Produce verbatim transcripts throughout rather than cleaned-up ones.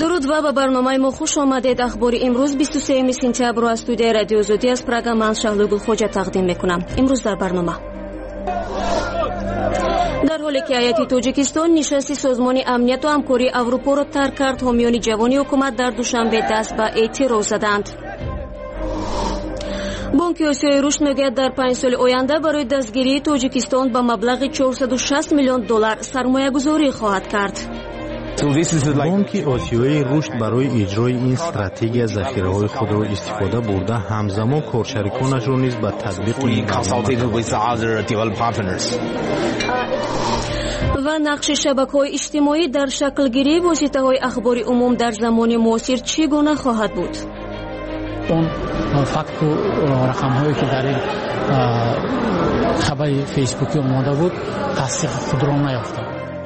درود و به برنامه ما خوش آمدید. اخبار امروز بیست و سوم سپتامبر از استودیوی رادیو آزادی از پراگ من شهلا گلخوجه تقدیم میکنم. امروز در برنامه در حالی که هیئت تاجیکستان نشست سازمان امنیت و همکاری اروپا را ترک کرد، حامیان جوانی حکومت در دوشنبه دست به اعتراض زدند. بانک آسیای رشد میگوید در پنج سال آینده برای دستگیری تاجیکستان به مبلغ چهارصد و شصت میلیون دلار سرمایه گذاری خواهد کرد. بانک آسیای رشد برای اجرای این استراتژی ذخیره‌های خود را استفاده برده همزمان کارشریکانش را نیز به تطبیق و نقش شبکه‌های اجتماعی در شکل گیری واسطه‌های اخبار عموم در زمان معاصر چگونه خواهد بود؟ اون فکت و رقم‌هایی که در این خبر فیسبوکی اومده بود تصدیق خود را نیافته.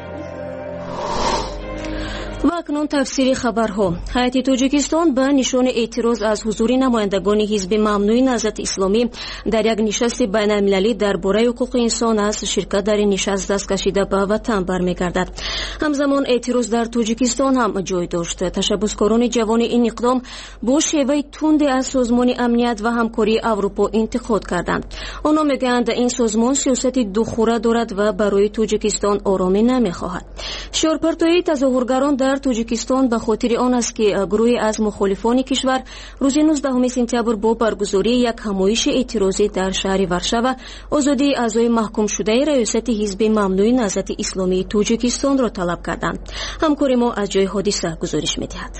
و اکنون تفسیری خبرها. هیئت تاجیکستان به نشان اعتراض از حضور نمایندگان حزب ممنوع نهضت اسلامی در یک نشست بین المللی درباره حقوق انسان از شرکت در این نشست دست کشیده به وطن برمیگردد. همزمان اعتراض در تاجیکستان هم جای داشت. تشبسکاران جوان این اقدام با شیوه تندی از سازمان امنیت و همکاری اروپا انتقاد کردند. آنها میگویند این سازمان سیاست دوخوره دارد و برای تاجیکستان آرامی نمیخواهد. شعارپرتایی تظاهرگران در تاجیکستان به خاطر آن است که گروهی از مخالفان کشور روز نوزدهم سپتامبر با برگزاری یک همایش اعتراضی در شهر ورشو آزادی اعضای محکوم شده ریاست حزب ممنوع نهضت اسلامی تاجیکستان را طلب کردند. همکار ما از جای حادثه گزارش می‌دهد.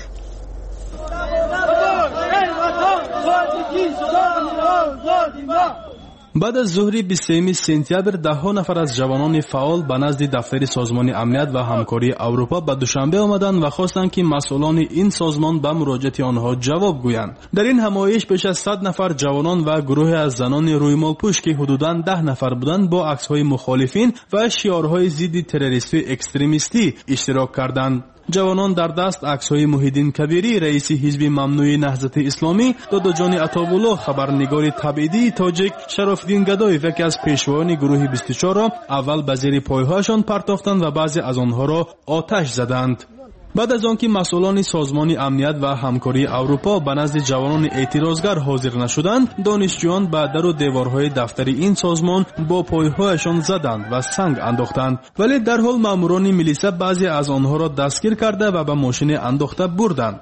بعد از ظهر بیست و سوم سپتامبر ده نفر از جوانان فعال به نزد دفتر سازمان امنیت و همکاری اروپا به دوشنبه آمدند و خواستند که مسئولان این سازمان به مراجعت آنها جواب گویند. در این همایش بیش از صد نفر جوانان و گروه از زنان رویمالپوش که حدوداً ده نفر بودند با عکس‌های مخالفین و شعارهای ضد تروریستی و اکستریمیستی اشتراک کردند. جوانان در دست عکس‌های محیدین کبیری رئیس حزب ممنوع نهضت اسلامی، دادا جان عطاالله خبرنگار تبعیدی تاجیک، شرافالدین گدایف یکی از پیشوایان گروه بیست و چهار را اول به زیر پایهایشان پرتافتند و بعضی از آنها را آتش زدند. بعد از آنکه مسئولان سازمان امنیت و همکاری اروپا به نزد جوانان اعتراضگر حاضر نشدند، دانشجویان به در و دیوارهای دفتر این سازمان با پایهایشان زدند و سنگ انداختند، ولی در حال ماموران میلیسا بعضی از آنها را دستگیر کرده و به ماشین انداخته بردند.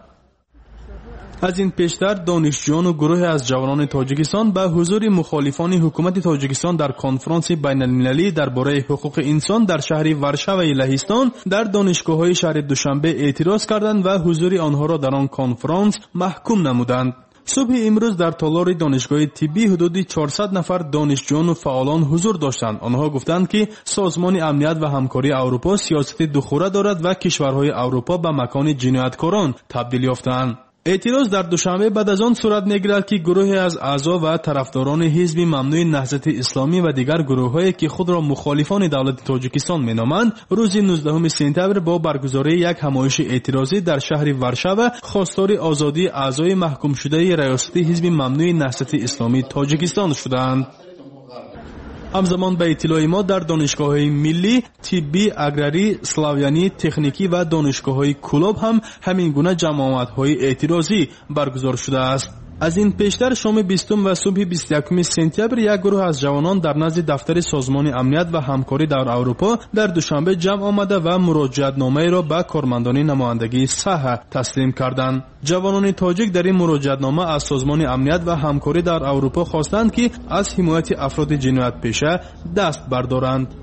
از این پیشتر دانشجویان و گروه از جوانان تاجیکستان به حضور مخالفان حکومت تاجیکستان در کنفرانس بین المللی درباره حقوق انسان در شهر ورشو لهستان در دانشگاه‌های شهر دوشنبه اعتراض کردند و حضور آنها را در آن کنفرانس محکوم نمودند. صبح امروز در تالار دانشگاه طبی حدود چهارصد نفر دانشجویان و فعالان حضور داشتند. آنها گفتند که سازمان امنیت و همکاری اروپا سیاست دوخوره دارد و کشورهای اروپا به مکان جنایتکاران تبدیل یافتند. اعتراض در دوشنبه بعد از آن صورت می‌گیرد که گروهی از اعضا و طرفداران حزب ممنوع نهضت اسلامی و دیگر گروه‌هایی که خود را مخالفان دولت تاجیکستان می‌نامند، روز نوزدهم سپتامبر با برگزاری یک همایش اعتراضی در شهر ورشو خواستار آزادی اعضای محکوم شده ریاست حزب ممنوع نهضت اسلامی تاجیکستان شدند. همزمان به اطلاع ما در دانشگاه‌های ملی، طبی، اگراری، اسلاویانی، تکنیکی و دانشگاه‌های کلوب هم همین گونه جمع‌آمدهای اعتراضی برگزار شده است. از این پیشتر شام بیستم و صبح بیست و یکم سپتامبر یک گروه از جوانان در نزد دفتر سازمان امنیت و همکاری در اروپا در دوشنبه جمع آمده و مراجعتنامه را به کارمندان نمایندگی صحه تسلیم کردند. جوانان تاجیک در این مراجعتنامه از سازمان امنیت و همکاری در اروپا خواستند که از حمایت افراد جنایت پیشه دست بردارند.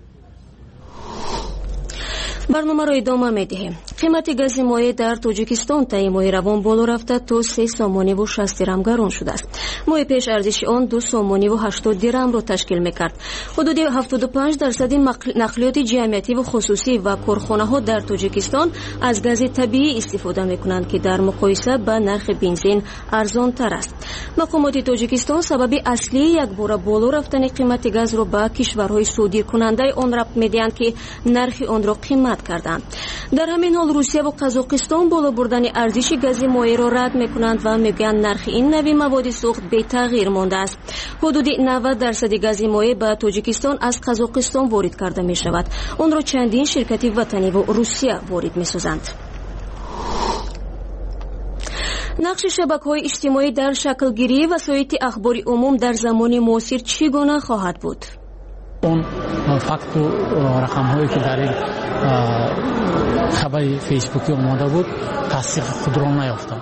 برنامه را ادامه می‌دهیم. قیمت گاز مایع در تاجیکستان طی ماه روان بالا رفته تا سه سومانی و شصت درم گران شده است. ماه پیش ارزش آن دو سومانی و هشتاد درم را تشکیل می‌کرد. حدود هفتاد و پنج درصد نقلیات جمعیتی و خصوصی و کارخانه‌ها در تاجیکستان از گاز طبیعی استفاده می‌کنند که در مقایسه با نرخ بنزین ارزان‌تر است. مقامات تاجیکستان سبب اصلی یک بار بالا رفتن قیمت گاز را به کشورهای صادرکننده آن ربط می‌دهند که نرخ آن را قیمت کردند. در همین حال روسیه و قزاقستان بالا بردن ارزش گاز مایع را رد میکنند و میگویند نرخ این نوع مواد سوخت بی تغییر مانده است. حدود نود درصد گاز مایع به تاجیکستان از قزاقستان وارد کرده می شود. آن را چندین شرکت وطنی و روسیه وارد می سازند. نقش شبکه‌های اجتماعی در شکلگیری وسایط اخباری عموم در زمان معاصر چگونه خواهد بود؟ اون فکت و رقم هایی که در این خبر فیسبوکی اومده بود تصدیق خود را نیافتند.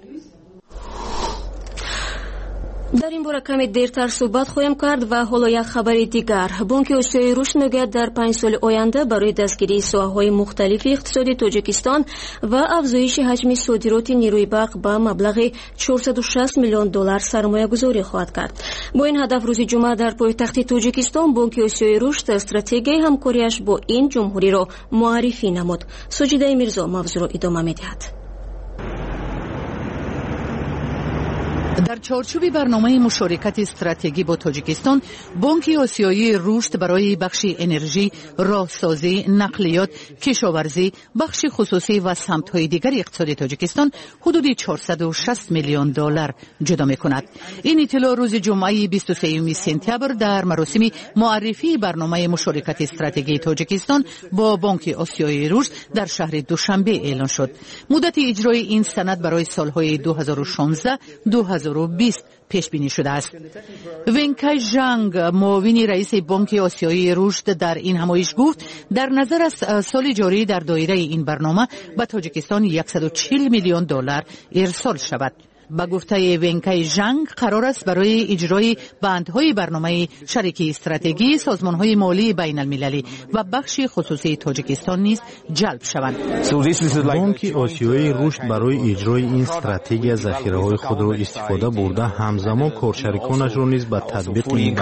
در این باره کمی دیرتر صحبت خواهیم کرد و حالا یک خبر دیگر. بانک آسیای رشد میگوید در پنج سال آینده برای دستگیری ساحه‌های مختلف اقتصادی تاجیکستان و افزایش حجم صادرات نیروی برق به مبلغ چهارصد و شصت میلیون دلار سرمایه گذاری خواهد کرد. با این هدف روز جمعه در پایتخت تاجیکستان بانک آسیای رشد استراتژی همکاریش با این جمهوری را معرفی نمود. سجیده میرزا موضوع را ادامه می‌دهد. در چارچوب برنامه مشارکت استراتژی با تاجیکستان، بانک آسیایی رشد برای بخش انرژی، راهسازی، نقلیات، کشاورزی، بخش خصوصی و سمت‌های دیگر اقتصاد تاجیکستان حدود چهارصد و شصت میلیون دلار جدا می‌کند. این اطلاع روز جمعه بیست و سوم سپتامبر در مراسم معرفی برنامه مشارکت استراتژی تاجیکستان با بانک آسیایی رشد در شهر دوشنبه اعلان شد. مدت اجرای این سند برای سال‌های دو هزار و شانزده دو هزار و بیست پیش بینی شده است. ونکای ژانگ، معاون رئیس بانک آسیایی رشد، در این همایش گفت در نظر از سال جاری در دایره این برنامه به تاجیکستان صد و چهل میلیون دلار ارسال شود. با گفته ونکای ژانگ قرار است برای اجرای بندهای برنامه شریک استراتژی سازمان‌های مالی بین المللی و بخش خصوصی تاجیکستان نیز جلب شوند. بانک آسیایی رشد برای اجرای این استراتژی از ذخیره‌های خود را استفاده برده همزمان کارشریکانش را نیز به تطبیق این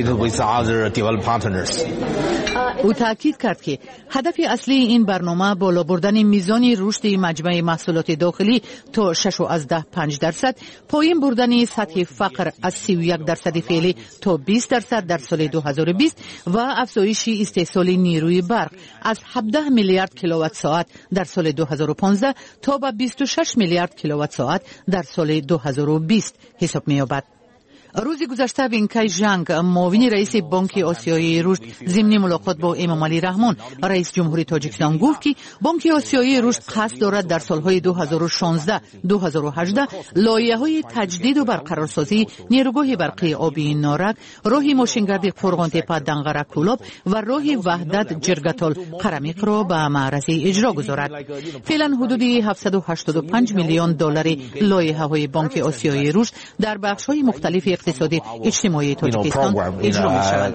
او تاکید کرد که هدف اصلی این برنامه بالا بردن میزان رشد مجموع محصولات داخلی تا شش و از ده پنج درصد، پایین بردن سطح فقر از سی و یک درصد فعلی تا بیست درصد در سال دو هزار و بیست و افزایش استحصال نیروی برق از هفده میلیارد کیلووات ساعت در سال دو هزار و پانزده تا به بیست و شش میلیارد کیلووات ساعت در سال دو هزار و بیست حساب می‌یابد. روز گذشته ونکای ژانگ، معاون رئیس بانک آسیایی رشد، ضمن ملاقات با امام علی رحمان رئیس جمهوری تاجیکستان گفت که بانک آسیایی رشد قصد دارد در سالهای دو هزار و شانزده دو هزار و هجده لایحه‌های تجدید و برقرارسازی نیروگاه برقی آبی نارک، راه ماشینگرد فرغانتپه دنغره کولاب و راه وحدت جرگتال قرمیق را به معرض اجرا گذارد. فعلا حدود هفتصد و هشتاد و پنج میلیون دلار لایحه‌های بانک آسیایی رشد در بخش‌های مختلف اقتصادی اجتماعی تاجیکستان اجرا می‌شود.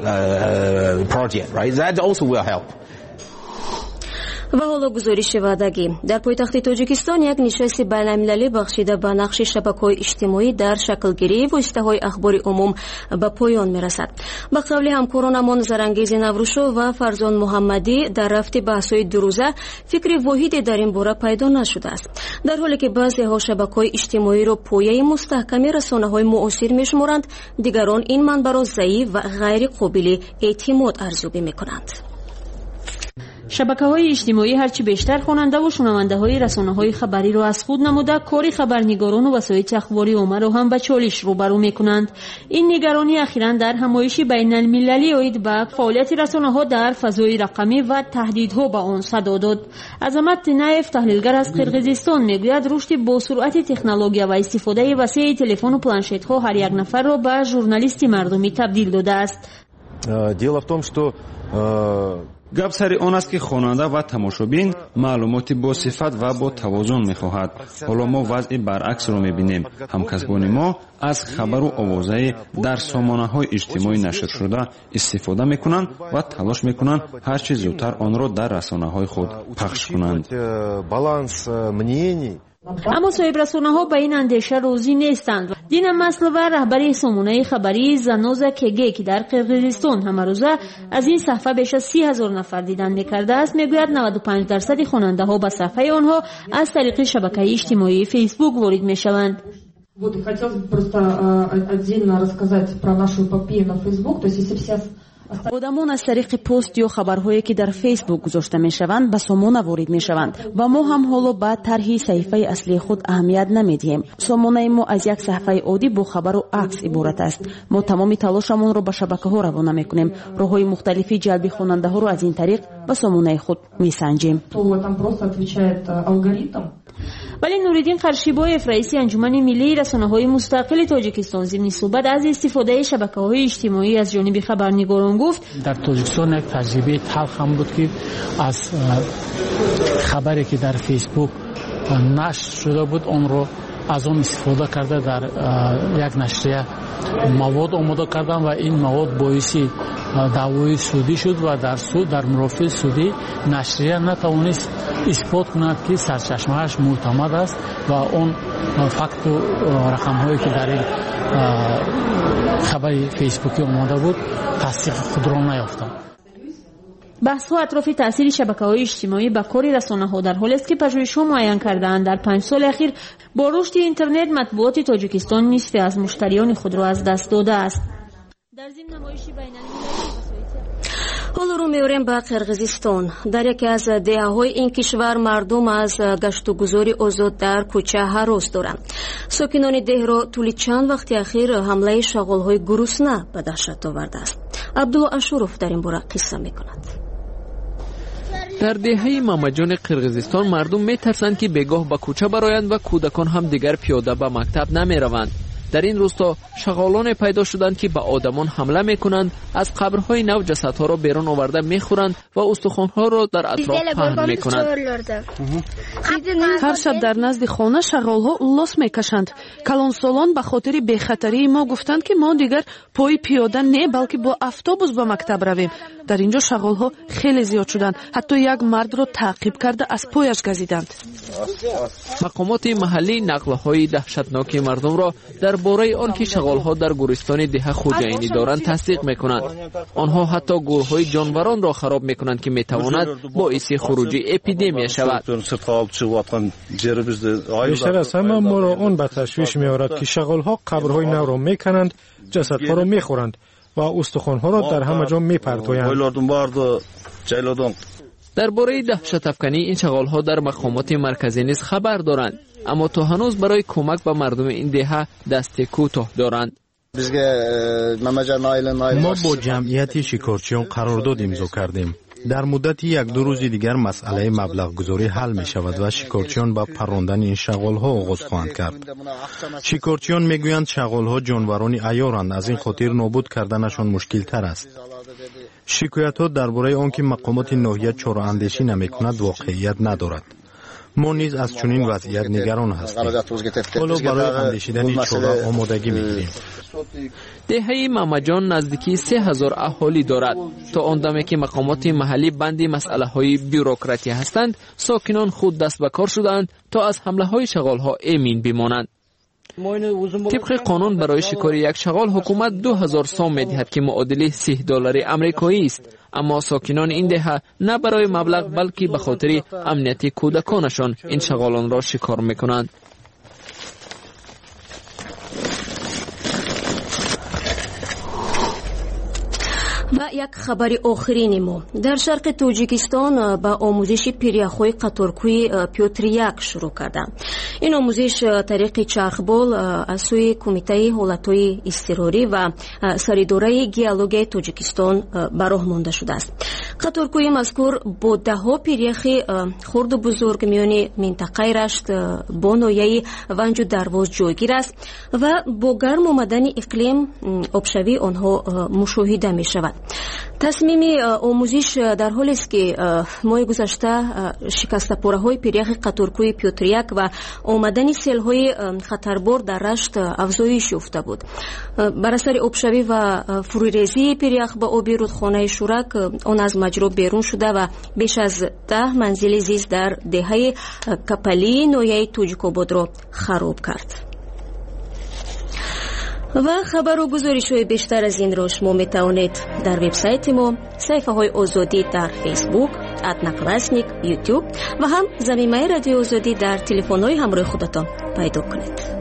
و حالا گزارش وعدگی. در پایتخت تاجیکستان یک نشست بین‌المللی بخشیده به نقش شبکه‌های اجتماعی در شکلگیری واسطه‌های اخباری عموم به پایان می‌رسد. به قول همکارانمان زرانگیز نوروشو و فرزان محمدی، در رفت بحث‌های دو روزه فکر واحدی در این باره پیدا نشده است. در حالی که بعضی‌ها شبکه‌های اجتماعی را پایه مستحکم رسانه‌های معاصر می‌شمارند، دیگران این منبع را ضعیف و غیر قابل اعتماد ارزیابی می‌کنند. شبکه‌های اجتماعی هرچی بیشتر خواننده و شنونده‌های رسانه‌های خبری را از خود نموده، کار خبرنگاران و وسایط اخباری عمومی را هم به چالش روبرو می‌کنند. این نگرانی اخیراً در همایش بین‌المللی عاید به فعالیت رسانه‌ها در فضای رقمی و تهدیدها به آن صدا داد. عظمت نایف، تحلیلگر از قرقیزستان، میگوید رشد با سرعت تکنولوژی و استفاده وسیع تلفن و پلانشت‌ها هر یک نفر را به ژورنالیست مردمی تبدیل داده است. дело в том что гап сари он аст ки хонанда ва тамошобин маълумоти босифат ва бо тавозун мехоҳад. ҳоло мо вазъи баръаксро мебинем. ҳамкасбони мо аз хабару овозаи дар сомонаҳои иҷтимоӣ нашршуда истифода мекунанд ва талош мекунанд ҳарчи зудтар онро дар расонаҳои худ пахш кунанд. баланс мнений. اما صاحب رسانه‌ها به این اندیشه راضی نیستند. دین مسلوه، رهبری سامانه خبری زنوزا کگی که در قرقیزستان همه روزه از این صفحه بیش از سی هزار نفر دیدن می‌کرده است، میگوید نود و پنج درصد خواننده‌ها به صفحه آنها از طریق شبکه اجتماعی فیسبوک وارد می‌شوند. Вот и хотелось бы просто отдельно рассказать про нашу эпопею на Facebook, то есть если вся آدمان از طریق پست یا خبرهایی که در فیسبوک گذاشته میشوند به سامانه وارد میشوند و ما هم حالا به طرح صفحه اصلی خود اهمیت نمیدیم. سامانه ما از یک صفحه عادی با خبر و عکس عبارت است. ما تمام تلاشمون رو به شبکه‌ها روانه میکنیم. راههای مختلفی جلب خواننده ها رو از این طریق به سامانه خود میسنجیم. ولی نوریدین قرشیبایف رئیس انجمن ملی رسانه‌های مستقل تاجیکستان ضمن صحبت از استفاده شبکه‌های اجتماعی از جانب خبرنگاران گفت در تاجیکستان یک تجربه تلخ هم بود که از خبری که در فیسبوک نشر شده بود اون رو از اون استفاده کرده در یک نشریه مواد آماده کردن و این مواد باعث دعوای سودی شد و در سود در مرافع سودی نشریه نتوانست اثبات کند که سرچشمه‌اش معتمد است و اون فکت و رقم هایی که در این خبر فیسبوکی آماده بود تصدیق خود را نیافتند. بحث ها اطراف تاثیر شبکه‌های اجتماعی به کار رسانه‌ها در حالی است که پژوهش‌ها معین کرده‌اند در پنج سال اخیر با رشد اینترنت مطبوعات تاجیکستان نصف از مشتریان خود را از دست داده است. در ضمن نمایشی حالا رو می‌آوریم به قرقیزستان. در یکی از دهه‌های این کشور مردم از گشت و گذار آزاد در کوچه هراس دارند. ساکنان ده را طول چند وقت اخیر حمله شغال‌های گرسنه به دهشت آورده است. عبدالله اشورف در این باره قصه می‌کند. در دهه مامجان قرقیزستان مردم می‌ترسند که بگاه به کوچه برایند و کودکان هم دیگر پیاده به مکتب نمی‌روند. در این روستا شغالان پیدا شدند که به آدمان حمله میکنند، از قبرهای نو جسدها را بیرون آورده میخورند و استخوانها را در اطراف پهن میکنند. هر شب در نزد خانه شغالها لاس میکشند. کلانسالان به خاطر بخطری ما گفتند که ما دیگر پای پیاده نه بلکه با اتوبوس به مکتب رویم. در اینجا شغالها خیلی زیاد شدند، حتی یک مرد را تعقیب کرده از پایش گزیدند. مقامات محلی نقل‌های دهشتناک مردم را درباره آنکه شغالها در گورستان ده خوجایینی دارند تصدیق میکنند. آنها حتی گورهای جانوران را خراب میکنند که میتواند باعث خروج اپیدمی شود. بیشتر از همه ما را آن به تشویش میآورد که شغالها قبرهای نو را میکنند، جسدها را میخورند و استخوانها را در همه جا میپرتویند. درباره دهشت افکنی این شغالها در مقامات مرکزی نیز خبر دارند، اما تا هنوز برای کمک به مردم این دهه دست کوتاه دارند. ما با جمعیت شکارچیان قرارداد امضا کردیم. در مدت یک دو روز دیگر مسئله مبلغ گذاری حل می شود و شکارچیان با پراندن این شغالها آغاز خواهند کرد. شکارچیان می گویند شغالها جانورانی عیارند، از این خاطر نابود کردنشان مشکل تر است. شکایت ها درباره آنکه مقامات ناحیه چاره‌اندیشی نمی‌کند واقعیت ندارد. ما نیز از چنین وضعیت نگران هستیم. حالا برای اندیشیدن چاره آمادگی می‌گیریم. دهه مامجان نزدیکی سه هزار اهالی دارد. تا آن دمی که مقامات محلی بندی مسئله‌های بیروکراتی هستند، ساکنان خود دست به کار شدند تا از حمله‌های شغال‌ها امین بمانند. طبق قانون برای شکار یک شغال حکومت دو هزار سام می‌دهد که معادل سی دلار آمریکایی است، اما ساکنان این دهه نه برای مبلغ بلکه به خاطر امنیت کودکانشان این شغالان را شکار می‌کنند. و یک خبر آخرین ما در شرق تاجیکستان با آموزش پیریاخوی قطارکوی پیوتر یک شروع کردند. این آموزش طریق چرخبال از سوی کمیته حالتهای اضطراری و سریداره گیالوگ تاجیکستان به راه مانده شده است. قطارکوی مذکور با ده ها پیریاخی خرد و بزرگ میان منطقه رشت با ناحیه ونج و درواز جایگیر است و با گرم آمدن اقلیم آبشوی آنها مشاهده می شود. تصمیم آموزش در حالی است که ماه گذشته شکست پاره های پیریاخ قطارکوی پیوتر یک و آمدن سیل های خطربار در رشت افزایش یافته بود. بر اثر آبشوی و فروریزی پیریاخ با آب رودخانه شورک آن از مجرا بیرون شده و بیش از ده منزل زیست در دهه کپلی ناحیه توجیک‌آباد را خراب کرد. و خبر و گزارش های بیشتر از این را شما می توانید در وبسایت ما، صفحه های آزادی در فیسبوک، ادناکلاسنیک، یوتیوب و هم زمینه رادیو آزادی در تلفن های همراه خودتان پیدا کنید.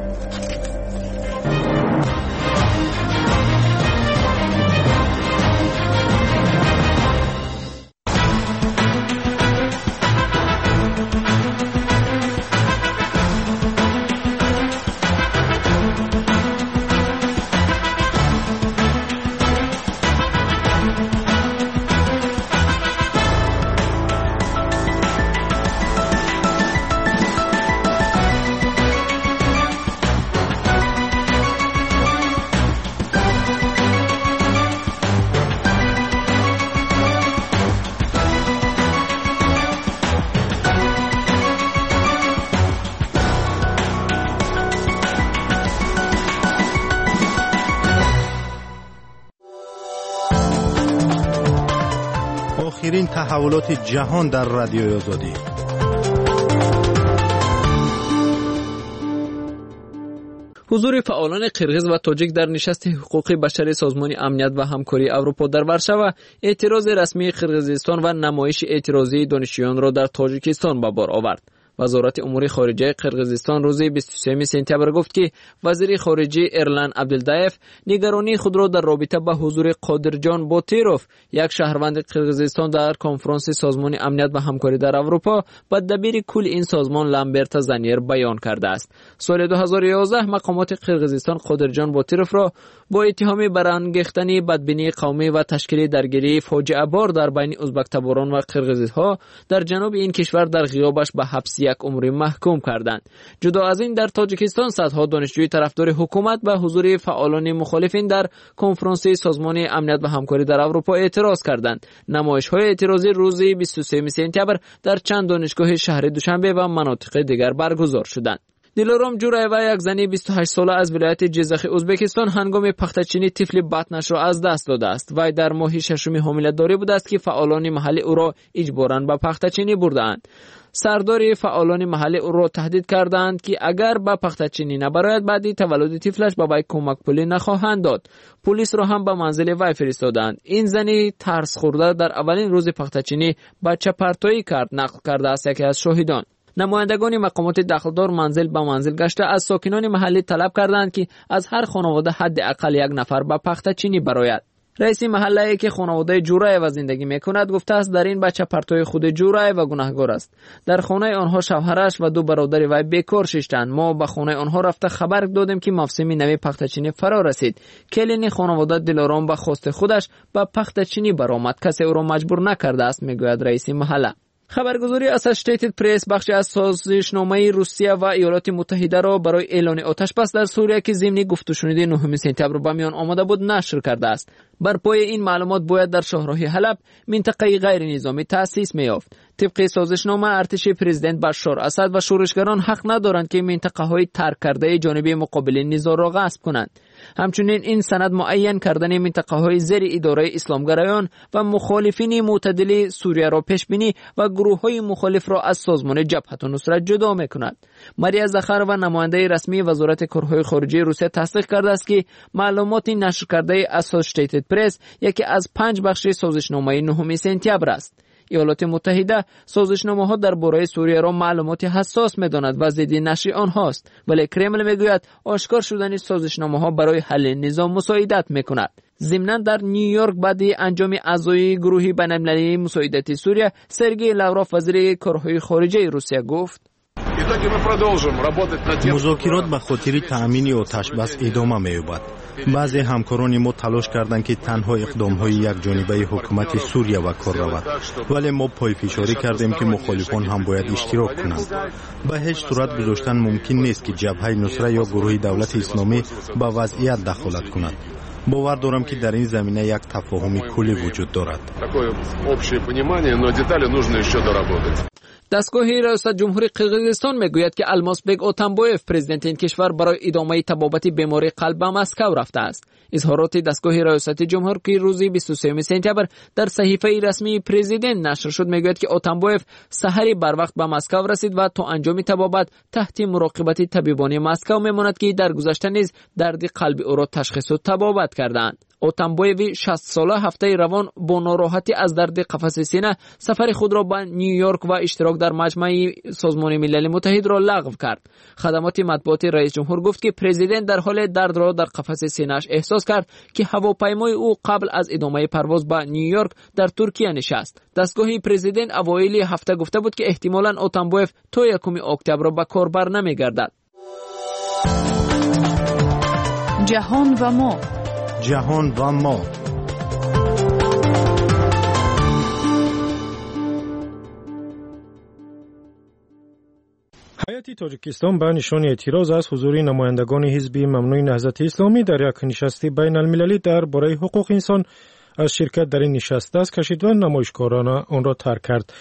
آخرین تحولات جهان در رادیوی آزادی. حضور فعالان قرغیز و تاجیک در نشست حقوق بشر سازمان امنیت و همکاری اروپا در ورشو اعتراض رسمی قرغیزستان و نمایش اعتراضی دانشجویان را در تاجیکستان به بار آورد. وزارت امور خارجه قرغیزستان روز بیست و سوم سپتامبر گفت که وزیر خارجه ایرلان عبدالدایف نگرانی خود را در رابطه با حضور قادرجان باتیروف، یک شهروند قرغیزستان، در کنفرانس سازمان امنیت و همکاری در اروپا با دبیر کل این سازمان لامبرت زنیر بیان کرده است. سال دو هزار و یازده مقامات قرغیزستان قادرجان باتیروف را با اتهام برانگیختن بدبینی قومی و تشکیل درگیری فاجعه بار در بین ازبک تباران و قرغیزها در جنوب این کشور در غیابش به حبس یک عمر محکوم کردند. جدا از این در تاجیکستان صدها دانشجوی طرفدار حکومت به حضور فعالان مخالفین در کنفرانس سازمان امنیت و همکاری در اروپا اعتراض کردند. نمایش‌های اعتراضی روز بیست و سوم سپتامبر در چند دانشگاه شهر دوشنبه و مناطق دیگر برگزار شدند. دلارام جورایوا، یک زن بیست و هشت ساله از ولایت جزخ ازبکستان، هنگام پختچینی طفل بطنش را از دست داده است. وی در ماه ششم حامله‌داری بوده است که فعالان محلی او را اجباراً به پختچینی بردند. سردار فعالان محلی او را تهدید کردند که اگر به پختچینی نبراید بعد تولد طفلش به وی کمک پولی نخواهند داد. پلیس را هم به منزل وی فرستادند. این زنی ترس خورده در اولین روز پختچینی بچه پرتایی کرد، نقل کرده است یکی از شاهدان. نمایندگان مقامات دخلدار منزل به منزل گشته از ساکنان محلی طلب کردند که از هر خانواده حداقل یک نفر به پختچینی برآید. رئیس محله که خانواده جورایوا زندگی میکند گفته است در این بچه پرتوی خود جورایوا گناهکار است. در خانه آنها شوهرش و دو برادر وی بیکار ششتند. ما به خانه آنها رفته خبر دادیم که موسم نوی پختچینی فرا رسید. کلین خانواده دلارام به خواست خودش به پختچینی برآمد. کسی او را مجبور نکرده است، میگوید رئیس محله. خبرگزاری اسوسییتد پرس بخشی از سازشنامه روسیه و ایالات متحده را برای اعلان آتش بس در سوریه که ضمن گفت و شنود نهم سپتامبر به میان آمده بود نشر کرده است. بر پای این معلومات باید در شهرهای حلب منطقه غیر نظامی تأسیس می‌یافت. طبق سازشنامه ارتش پرزیدنت بشار اسد و شورشگران حق ندارند که منطقه های ترک کرده جانب مقابل نظام را غصب کنند. همچنین این سند معین کردن منطقه های زیر اداره اسلامگرایان و مخالفین معتدل سوریه را پیش بینی و گروه های مخالف را از سازمان جبهت النصرت جدا می‌کند. ماریا زخر و نماینده رسمی وزارت کارهای خارجه روسیه تصدیق کرده است که معلومات نشر کرده اسوسییتد پرس یکی از پنج بخش سازشنامه نهم سپتامبر است. ایالات متحده سازشنامه ها درباره سوریه را معلومات حساس می‌داند و ضد نشر آنهاست، ولی کرمل میگوید آشکار شدن سازشنامه ها برای حل نظام مساعدت می‌کند. ضمناً در نیویورک بعد انجام اعضای گروه بین‌المللی مساعدت سوریه، سرگئی لاوروف وزیر کارهای خارجه روسیه گفت: مذاکرات به خاطر تأمین آتش بس ادامه می‌یابد. بعضی همکاران ما تلاش کردند که تنها اقدام‌های یک جانبه حکومت سوریه و کار رود، ولی ما پای فشاری کردیم که مخالفان هم باید اشتراک کنند. به هیچ صورت گذاشتن ممکن نیست که جبهه نصره یا گروه دولت اسلامی به وضعیت دخالت کند. باور دارم که در این زمینه یک تفاهم کلی وجود دارد. دستگاه ریاست جمهوری قرغیزستان میگوید که الماسبک اتنبایف پرزیدنت این کشور برای ادامه تبابت بیماری قلب به مسکو رفته است. اظهارات دستگاه ریاست جمهور که روز بیست و سوم سپتامبر در صحیفه رسمی پرزیدنت نشر شد میگوید که اتنبایف سحری بر وقت به مسکو رسید و تا انجام تبابت تحت مراقبت طبیبان مسکو میماند که در گذشته نیز درد قلبی او را تشخیص و تبابت کردند. اتنبایف شصت ساله هفته روان با ناراحتی از درد قفس سینه سفر خود را به نیویورک و اشتراک در مجمع سازمان ملل متحد را لغو کرد. خدمات مطبوعاتی رئیس جمهور گفت که پرزیدنت در حال درد را در قفس سینه‌اش احساس کرد که هواپیمای او قبل از ادامه پرواز به نیویورک در ترکیه نشست. دستگاه پرزیدنت اوایل هفته گفته بود که احتمالاً اتنبایف تا یکم اکتبر به کار بر نمیگردد. جهان و ما جهان و ما هیئت تاجیکستان به نشان اعتراض از حضور نمایندگان حزب ممنوع نهضت اسلامی در یک نشست بین المللی درباره حقوق انسان از شرکت در این نشست دست کشید و نمایشکاران آن را ترک کرد.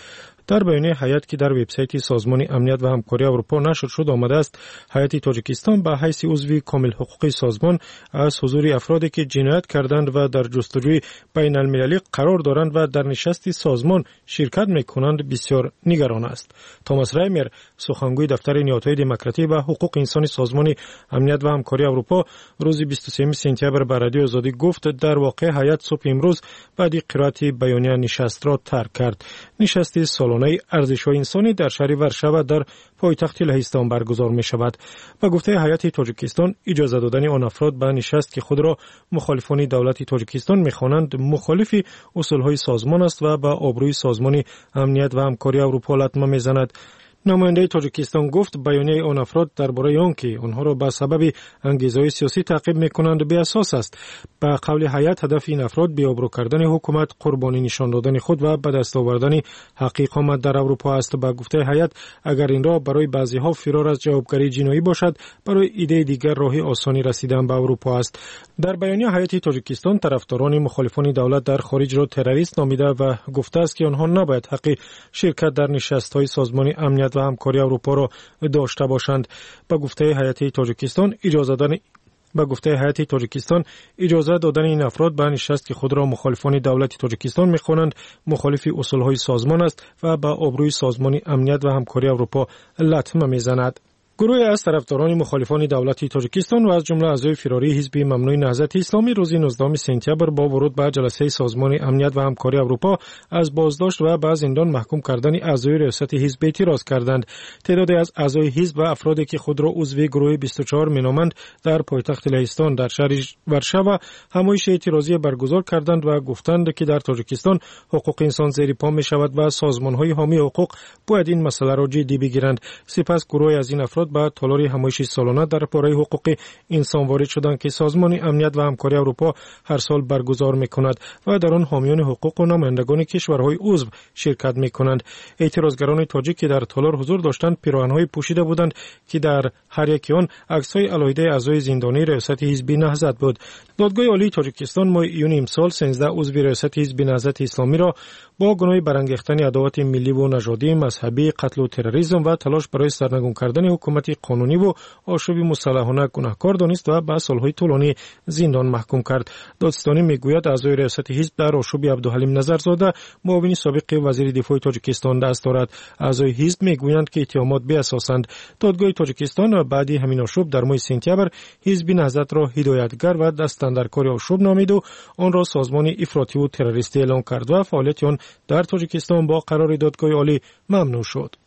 در بیانیه هیئت که در وبسایت سازمان امنیت و همکاری اروپا نشر شد آمده است هیئت تاجیکستان به حیث عضو کامل حقوقی سازمان از حضور افرادی که جنایت کردند و در جستجوی بین المللی قرار دارند و در نشست سازمان شرکت میکنند بسیار نگران است. توماس رایمر سخنگوی دفتر نیاتهای دموکراتی و حقوق انسانی سازمان امنیت و همکاری اروپا روز بیست و سوم سپتامبر به رادیو آزادی گفت در واقع هیئت صبح امروز بعد قرائت بیانیه نشست را ترک کرد. نشست سالانه ارزش‌های انسانی در شهر ورشاو در پایتخت لهستان برگزار می شود. با گفته هیئت تاجیکستان اجازه دادن آن افراد به نشست که خود را مخالفان دولت تاجیکستان می‌خوانند مخالف اصول‌های سازمان است و با آبروی سازمان امنیت و همکاری اروپا لطمه می‌زند. نماینده تاجیکستان گفت بیانیه آن افراد درباره آنکه آنها را به سبب انگیزه‌های سیاسی تعقیب می‌کنند بی اساس است. به قول هیئت هدف این افراد بی‌آبرو کردن حکومت، قربانی نشان دادن خود و به دست آوردن حقیق آمد در اروپا است. به گفته هیئت اگر این را برای بعضی‌ها فرار از جوابگری جنایی باشد، برای ایده دیگر راه آسانی رسیدن به اروپا است. در بیانیه هیئت تاجیکستان طرفداران مخالفان دولت در خارج را تروریست نامیده و گفته است که آنها نباید حق شرکت در نشست‌های سازمان امنیت و همکاری اروپا را داشته باشند. با گفته هیئت تاجیکستان اجازه دادن با گفته هیئت تاجیکستان اجازه دادن این افراد به نشست که خود را مخالفان دولت تاجیکستان می‌خوانند مخالف اصول‌های سازمان است و با آبروی سازمان امنیت و همکاری اروپا لطمه می‌زند. گروهی از طرفداران مخالفان دولت تاجیکستان و از جمله اعضای فراری حزب ممنوع نهضت اسلامی روز نوزدهم سپتامبر با ورود به جلسه سازمان امنیت و همکاری اروپا از بازداشت و به زندان محکوم کردن اعضای ریاست حزب اعتراض کردند. تعدادی از اعضای حزب و افرادی که خود را عضو گروه بیست و چهار مینامند در پایتخت لهستان در شهر ورشاو همایش اعتراضی برگزار کردند و گفتند که در تاجیکستان حقوق انسان زیر پا می شود و سازمان‌های حامی حقوق باید این مسئله را جدی بگیرند. سپس گروهی از این افراد با تالار همایش سالانه در پاره حقوق انسان وارد شدند که سازمان امنیت و همکاری اروپا هر سال برگزار می‌کند و در آن حامیان حقوق و نمایندگان کشورهای عضو شرکت می‌کنند. اعتراضگران تاجیک که در تالار حضور داشتند پیراهن‌های پوشیده بودند که در هر یک آن عکس‌های علاهده اعضای زندانی ریاست حزب نهضت بود. دادگاه عالی تاجیکستان ماه ایون امسال سیزده عضو ریاست حزب نهضت اسلامی را با گناه برانگیختن عداوت ملی و نژادی، مذهبی، قتل و تروریسم و تلاش برای سرنگون کردن حکومت قانونی و آشوب مسلحانه گناهکار دانست و به سالهای طولانی زندان محکوم کرد. دادستانی میگوید اعضای ریاست حزب در آشوب عبدالحلیم نظرزاده معاون سابق وزیر دفاع تاجیکستان دست دارد. اعضای حزب میگویند که اتهامات بی اساسند. دادگاه تاجیکستان بعد همین آشوب در ماه سپتامبر حزب نهضت را هدایتگر و دستاندرکار آشوب نامید و آن را سازمان افراطی و تروریستی اعلام کرد و فعالیت آن در تاجیکستان با قرار دادگاه عالی ممنوع شد.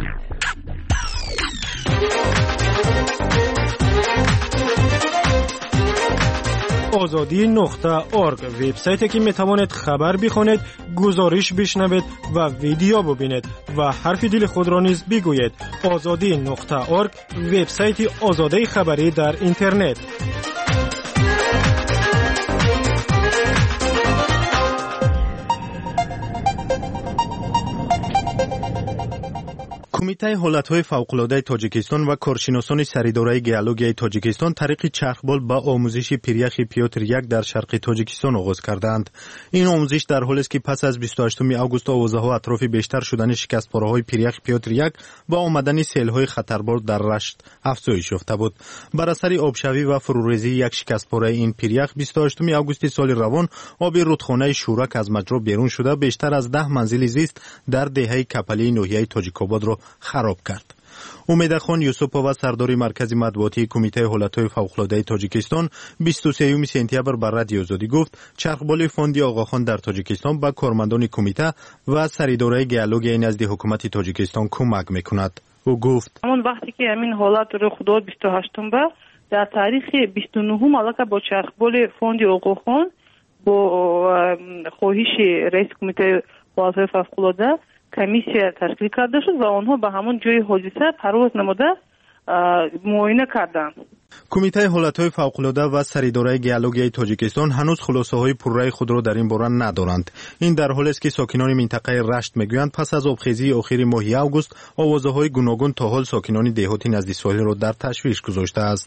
آزادی نقطه اورگ وبسایتی که میتوانید خبر بخوانید، گزارش بشنوید و ویدیو ببینید و حرف دل خود را نیز بگویید. آزادی نقطه اورگ وبسایت آزادی خبری در اینترنت. کمیته حالتهای فوق‌العاده تاجیکستان و کارشناسان سریدارای گئولوژی تاجیکستان طریق چرخبال با آموزش پیریخ پیوتر یک در شرق تاجیکستان آغاز کردند. این آموزش در حالی است که پس از بیست و هشتم آگوست آوازه‌ها اطراف بیشتر شدن شکست‌پاره‌های پیریخ پیوتر یک با آمدن سیل‌های خطربار در رشت افزایش یافته بود. بر اثر آبشوی و فروریزی یک شکست‌پاره این پیریخ بیست و هشتم آگوست سال روان آب رودخانه شورک از مجرا بیرون شده بیشتر از ده منزل زیست در دهه کپلی ناحیه تاجیک‌آباد را خراب کرد. امید خان یوسف و سردار مرکز مطبوعاتی کمیته حالتهای فوق‌العاده تاجیکستان بیست و سوم سپتامبر بر رادیو آزادی گفت چرخبال فوندی آقاخان در تاجیکستان با کارمندان کمیته و سریدارای گئولوژی نزد حکومت تاجیکستان کمک میکند. او گفت همون وقتی که همین حالت رخ داد بیست و هشتم با در تاریخ بیست و نهم علاقه با چرخبال فوندی آقاخان با خواهش رئیس کمیته حالتهای فوق‌العاده کمیسیه تشکیل کرده شد و آنها به همون جای حادثه پرواز نموده معاینه کردند. کمیته حالتهای فوق‌العاده و سریدارای گئولوژی تاجیکستان هنوز خلاصه‌های پررأی خود را در این باره ندارند. این در حالی است که ساکنان منطقه رشت میگویند پس از آبخیزی آخر ماه آگوست آوازه‌های گوناگون تا حال ساکنان دهاتی نزد ساحل را در تشویش گذاشته است.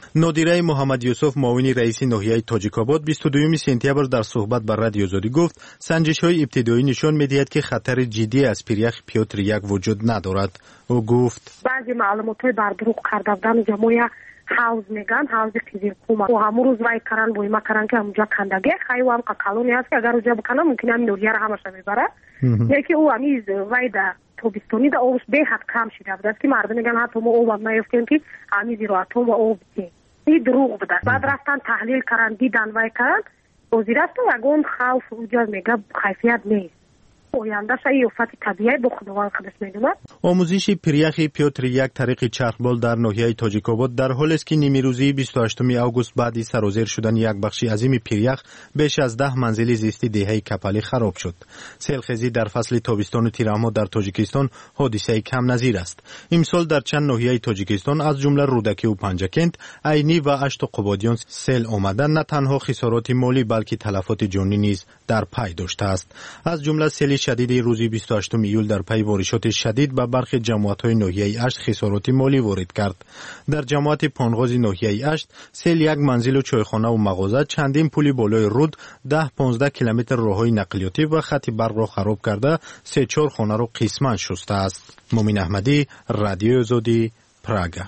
نادیره محمد یوسف معاون رئیس ناحیه تاجیک‌آباد بیست و دوم سپتامبر در صحبت با رادیو آزادی گفت سنجش‌های ابتدایی نشان می‌دهد که خطر جدی از پیریخ پیوتر یک وجود ندارد. او گفت بعضی معلومات‌های بر دروغ کرده بودن جمعی حوض میگن حوض قزلقوم و همون روز وای کردن بویما کردن که اونجا کندگی خیلی هم کالونی هست که اگر اونجا بکنم ممکنه همین نوریه رو همش میبره. یکی او همیز وای در توبستانی در اوش به حد کم شده بود که مردم میگن حتی ما او هم نیفتیم که همیزی رو اتم و او بتیم. این دروغ بوده. بعد رفتن تحلیل کردن دیدن وای کردن وزیر است و اون خوف اونجا میگه خیفیت نیست. آینده شای افت طبیعی به خداوند خودش میدونه. آموزش پیریخ پیوتر یک طریق چرخبال در ناحیه تاجیک‌آباد در حالی است که نیمه روزی بیست و هشتم آگوست بعد سرازیر شدن یک بخش عظیم پیریخ بیش از ده منزل زیستی دهه کپلی خراب شد. سیلخیزی در فصل تابستان و تیره‌ها در تاجیکستان حادثه کم نظیر است. امسال در چند ناحیه تاجیکستان از جمله رودکی و پنجکند، عینی و اشت و قبادیان سیل آمدن نه تنها خسارات مالی بلکه تلفات جانی نیز در پی داشته است. از جمله سیل شدید روزی بیست و هشتم ایول در پی بارشات شدید به برخی جماعت‌های ناحیه اشت خسارات مالی وارد کرد. در جماعت پانغاز ناحیه اشت سیل یک منزل و چایخانه و مغازه، چندین پل بالای رود، ده پانزده کیلومتر راههای نقلیاتی و خط برق را خراب کرده، سه چهار خانه را قسماً شسته است. مومن احمدی، رادیو آزادی، پراگا.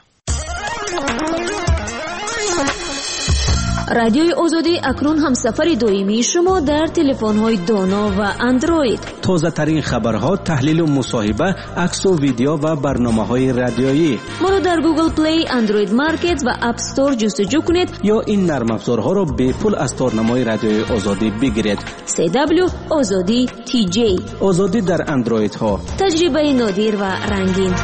رادیوی آزادی اکنون همسفر دائمی شما در تلفن‌های دانا و اندروید. تازه ترین خبرها، تحلیل و مصاحبه، عکس و ویدیو و برنامه‌های رادیویی. ما را در گوگل پلی، اندروید مارکت و اپ استور جستجو کنید یا این نرم افزارها را به پول از تارنمای رادیوی آزادی بگیرید. سی دبلیو آزادی تی جی. آزادی در اندروید ها. تجربه نادر و رنگین.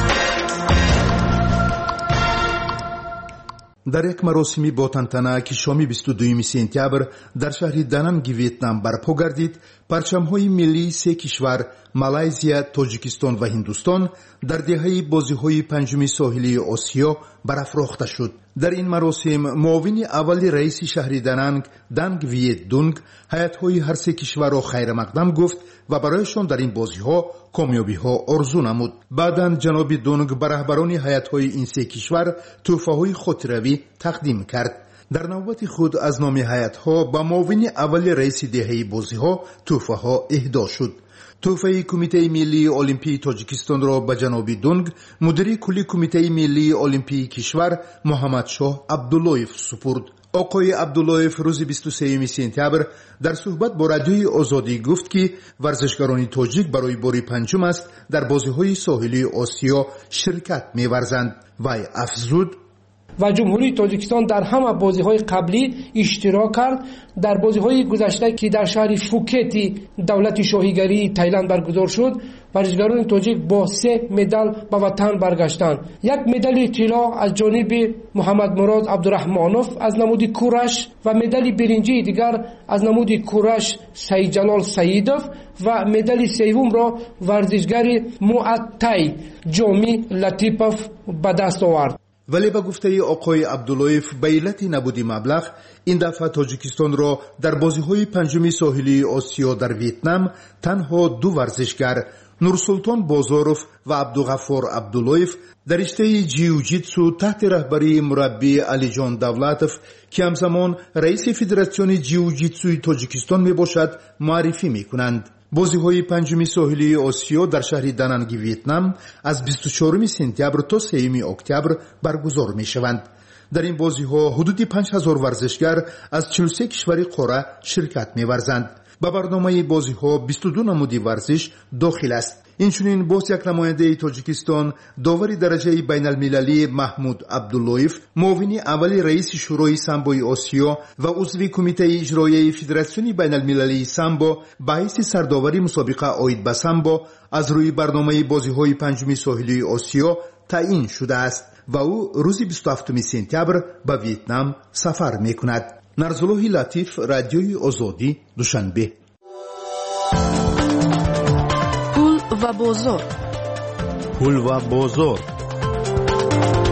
در یک مراسمی با تنتنه که شام بیست و دوم سپتامبر در شهر داننگ ویتنام برپا گردید، پرچم‌های ملی سه کشور مالایزیا، تاجیکستان و هندوستان در دهه بازی‌های پنجم ساحلی آسیا برافراخته شد. در این مراسم معاون اول رئیس شهر داننگ دانگ ویت دونگ هیئت‌های هر سه کشور را خیر مقدم گفت و برایشان در این بازی‌ها کامیابی‌ها آرزو نمود. بعداً جناب دونگ به رهبران هیئت‌های این سه کشور تحفه‌های خاطره‌ای تقدیم کرد. در نوبت خود از نام هیئت‌ها با معاون اول رئیس دهه بازی‌ها تحفه‌ها اهدا شد. تحفه کمیته ملی المپی تاجیکستان را به جناب دونگ مدیر کلی کمیته ملی المپی کشور محمد شاه عبداللهیف سپرد. آقای عبداللهیف روز بیست و سوم سپتامبر در صحبت با رادیوی آزادی گفت که ورزشکاران تاجیک برای بار پنجم است در بازی‌های ساحلی آسیا شرکت می‌ورزند. وی افزود و جمهوری تاجیکستان در همه بازی‌های قبلی اشتراک کرد. در بازی‌های گذشته که در شهر فوکت دولت شاهیگری تایلند برگزار شد، ورزشکاران تاجیک با سه مدال به وطن برگشتند. یک مدال طلا از جانب محمد مراد عبدالرحمانوف از نمود کورش و مدال برنجی دیگر از نمود کورش سید جلال سیدوف و مدال سوم را ورزشکار معطی جامی لطیپوف به دست آورد. ولی به گفته آقای عبداللهیف به علت نبود مبلغ این دفعه تاجیکستان را در بازی‌های پنجم ساحلی آسیا در ویتنام تنها دو ورزشکار نورسلطان بازاروف و عبدالغفار عبداللهیف در رشته جیوجیتسو تحت رهبری مربی علی جان دولتوف که همزمان رئیس فدراسیون جیوجیتسوی تاجیکستان می باشد معرفی می کنند. بازی‌های پنجم ساحلی آسیا در شهر داننگ ویتنام از بیست و چهارم سپتامبر تا سوم اکتبر برگزار می‌شوند. در این بازی‌ها حدود پنج هزار ورزشکار از چهل و سه کشور قاره شرکت می‌ورزند. به برنامه بازی‌ها بیست و دو نمود ورزش داخل است. اینچنین باز یک نماینده تاجیکستان داور درجه بین المللی محمود عبداللهیف معاون اول رئیس شورای سامبوی آسیا و عضو کمیته اجرایی فدراسیون بین المللی سامبو به حیث سرداوری مسابقه عاید به سامبو از روی برنامه بازی‌های پنجم ساحلی آسیا تعیین شده است و او روز بیست و هفتم سپتامبر به ویتنام سفر می‌کند. نرزالله لطیف، رادیوی آزادی، دوشنبه. پول و بازار. پول و بازار